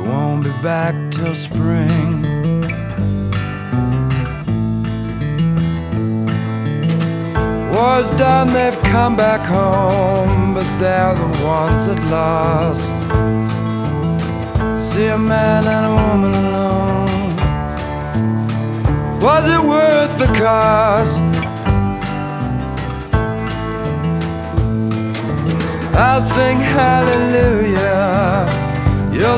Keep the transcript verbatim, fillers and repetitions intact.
won't be back till spring. War's done, they've come back home, but they're the ones at last. See a man and a woman alone. Was it worth the cost? I'll sing hallelujah